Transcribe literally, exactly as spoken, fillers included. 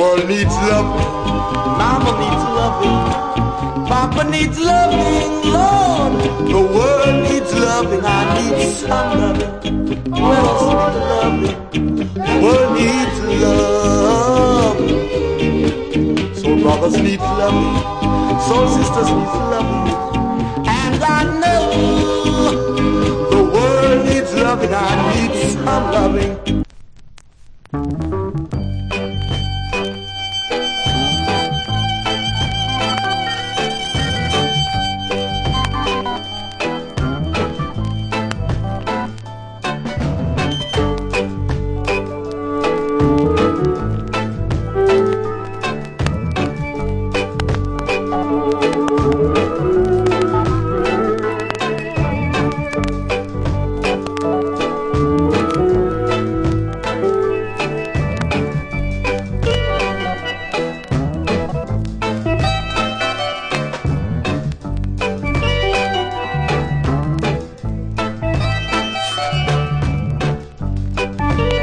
world needs loving. Mama needs loving. Papa needs loving, Lord. The world needs loving. I need some loving. Who else needs loving? The world needs love. Soul brothers need loving. Soul sisters need loving. And I know the world needs loving. I need some loving.